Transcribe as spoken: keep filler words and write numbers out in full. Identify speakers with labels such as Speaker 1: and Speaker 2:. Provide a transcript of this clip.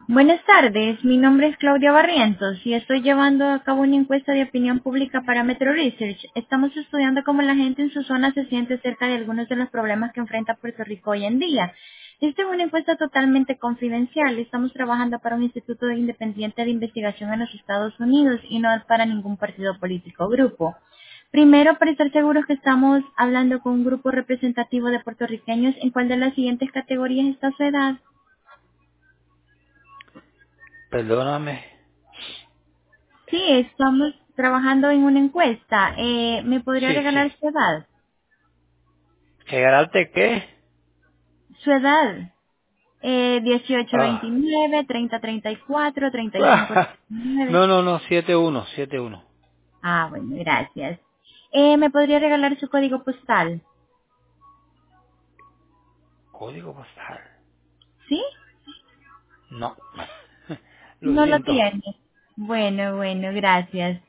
Speaker 1: Buenas tardes, mi nombre es Claudia Barrientos y estoy llevando a cabo una encuesta de opinión pública para Metro Research. Estamos estudiando cómo la gente en su zona se siente acerca de algunos de los problemas que enfrenta Puerto Rico hoy en día. Esta es una encuesta totalmente confidencial. Estamos trabajando para un instituto independiente de investigación en los Estados Unidos y no para ningún partido político o grupo. Primero, para estar seguros que estamos hablando con un grupo representativo de puertorriqueños, ¿en cuál de las siguientes categorías está su edad?
Speaker 2: Perdóname.
Speaker 1: Sí, estamos trabajando en una encuesta. Eh, ¿Me podría
Speaker 2: Sí, sí.
Speaker 1: regalar su edad?
Speaker 2: ¿Regalarte qué?
Speaker 1: Su edad. Eh, dieciocho,
Speaker 2: Ah.
Speaker 1: veintinueve, treinta, treinta y cuatro, treinta y cinco, treinta y nueve.
Speaker 2: No, no, no, siete uno, siete uno.
Speaker 1: Ah, bueno, gracias. Eh, ¿Me podría regalar su código postal?
Speaker 2: Código postal.
Speaker 1: ¿Sí?
Speaker 2: No. Lo
Speaker 1: No lo
Speaker 2: siento.
Speaker 1: tiene. Bueno, bueno, gracias.